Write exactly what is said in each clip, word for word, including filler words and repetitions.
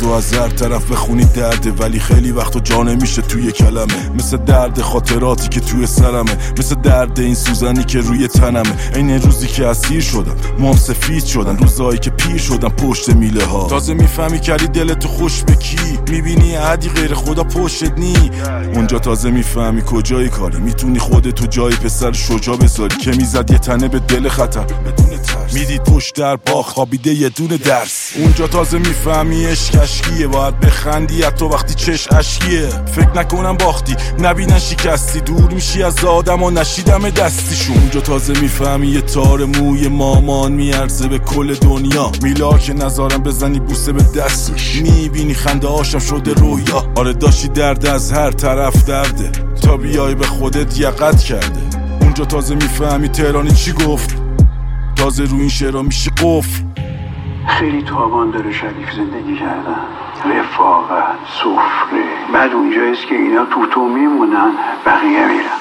درد و از هر طرف بخونی درده، ولی خیلی وقتا جا نمیشه توی کلمه. مثل درد خاطراتی که توی سرمه، مثل درد این سوزنی که روی تنمه. این روزی که اسیر شدم، موام سفید شدن، روزایی که پیر شدم پشت میله ها. تازه میفهمی کردی دلتو خوش به کی، میبینی عادی غیر خدا پشتت نی. اونجا تازه میفهمی کجای کاری، میتونی خودتو جای پسر شجاع بذاری که میزد یه تنه به دل خطر بدون ترس. میدید پشت در باغ خوابیده یه دونه درس. اونجا تازه میفهمی عشق اشکیه، باید بخندی حتی وقتی چش اشکیه. فکر نکنم باختی، نبینن شکستی، دور میشی از آدم و نشیدم دستیشون. اونجا تازه میفهمی یه تار موی مامان میارزه به کل دنیا. میلا که نظارم بزنی بوسه به دستش، میبینی خنده هاشم شده رویا. آره داشتی درد از هر طرف درده، تا بیای به خودت یقت کرده. اونجا تازه میفهمی تهرانی چی گفت، تازه رو این شعرها میشی قفل. خیلی تاوان داره شریف زندگی کردن، رفاقت، سفره. بعد اونجاییست که اینا تو تو میمونن، بقیه میرن.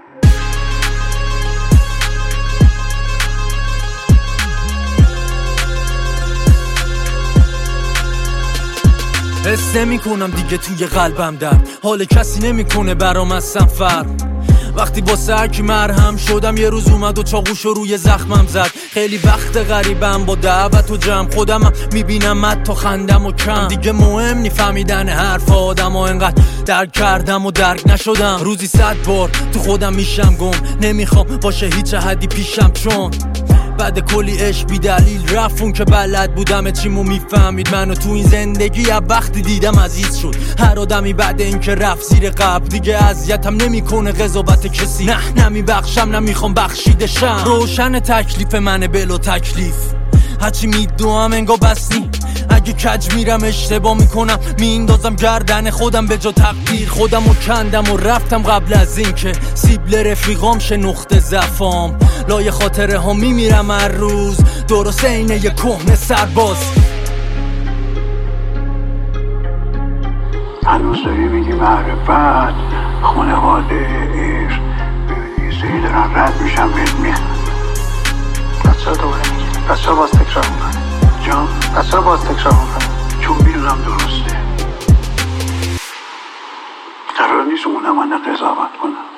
حس نمی کنم دیگه توی قلبم درد، حال کسی نمیکنه برام اصلا فرق. وقتی با سرکی مرهم شدم، یه روز اومد و چاقوشو روی زخمم زد. خیلی وقت غریبم با دعوت و جمع، خودمم میبینم حتی خندم و کم. دیگه مهم نی فهمیدن حرف آدم و انقدر درک کردم و درک نشدم. روزی صد بار تو خودم میشم گم، نمیخوام باشه هیچ حدی پیشم، چون بعد کلی عشق بی دلیل رفت. اون که بلد بودم چیمو میفهمید منو تو این زندگی از وقتی دیدم عزیز شد. هر آدمی بعد این که رفت زیر قبر، دیگه اذیتم نمیکنه قضاوت کسی. نه نمیبخشم، نمیخوام بخشیدشم. روشن تکلیف منه بلو تکلیف، هرچی میدوام انگا بس نی. اگه کج میرم اشتباه میکنم، میندازم گردن خودم به جا تقدیر. خودم و کندم و رفتم قبل از این که سیبل رفیقام شه نقطه ضعفام. لای خاطره ها میمیرم هر روز، درست اینه یه کهنه سرباز. هنوز داری میگی معرفت، خانواده، عشق. یه سری دارن رد میشم بهت میخند. پس چرا دوباره میگی؟ پس چرا باز تکرار میکنی؟ جان؟ پس چرا باز تکرار میکنی؟ چون میدونم درسته. قرار نیست اونم من قضاوت کنم.